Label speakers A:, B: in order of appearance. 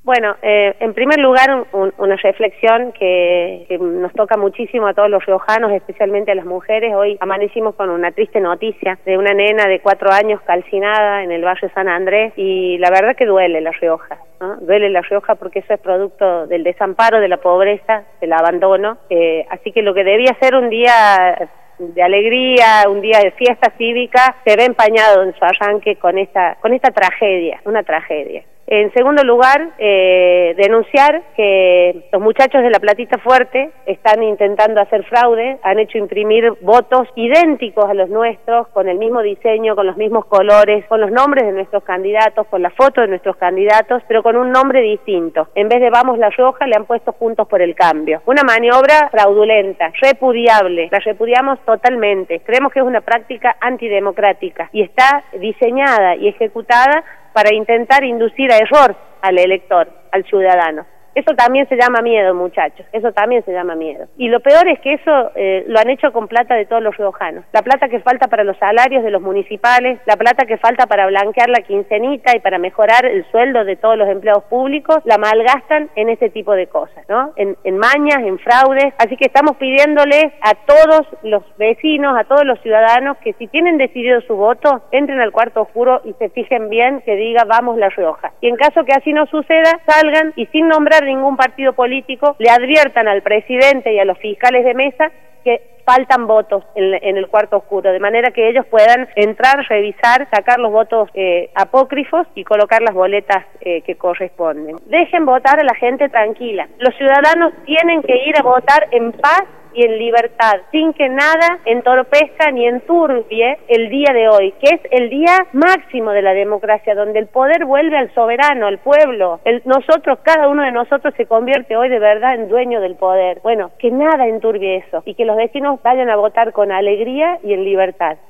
A: Bueno, en primer lugar, una reflexión que nos toca muchísimo a todos los riojanos, especialmente a las mujeres. Hoy amanecimos con una triste noticia de una nena de 4 años calcinada en el barrio San Andrés, y la verdad que duele La Rioja, ¿no? Duele La Rioja porque eso es producto del desamparo, de la pobreza, del abandono. Así que lo que debía ser un día de alegría, un día de fiesta cívica, se ve empañado en su arranque con esta tragedia, una tragedia. En segundo lugar, denunciar que los muchachos de La Platita Fuerte están intentando hacer fraude, han hecho imprimir votos idénticos a los nuestros, con el mismo diseño, con los mismos colores, con los nombres de nuestros candidatos, con la foto de nuestros candidatos, pero con un nombre distinto. En vez de Vamos La Rioja, le han puesto Juntos por el Cambio. Una maniobra fraudulenta, repudiable, la repudiamos totalmente. Creemos que es una práctica antidemocrática y está diseñada y ejecutada para intentar inducir a error al elector, al ciudadano. Eso también se llama miedo, muchachos, eso también se llama miedo. Y lo peor es que eso lo han hecho con plata de todos los riojanos. La plata que falta para los salarios de los municipales, la plata que falta para blanquear la quincenita y para mejorar el sueldo de todos los empleados públicos, la malgastan en ese tipo de cosas, ¿no? En mañas, en fraudes. Así que estamos pidiéndoles a todos los vecinos, a todos los ciudadanos, que si tienen decidido su voto, entren al cuarto oscuro y se fijen bien que diga Vamos La Rioja. Y en caso que así no suceda, salgan y sin nombrar ningún partido político, le adviertan al presidente y a los fiscales de mesa que faltan votos en el cuarto oscuro, de manera que ellos puedan entrar, revisar, sacar los votos apócrifos y colocar las boletas que corresponden. Dejen votar a la gente tranquila. Los ciudadanos tienen que ir a votar en paz y en libertad, sin que nada entorpezca ni enturbie el día de hoy, que es el día máximo de la democracia, donde el poder vuelve al soberano, al pueblo. Nosotros, cada uno de nosotros se convierte hoy de verdad en dueño del poder. Bueno, que nada enturbie eso y que los vecinos vayan a votar con alegría y en libertad.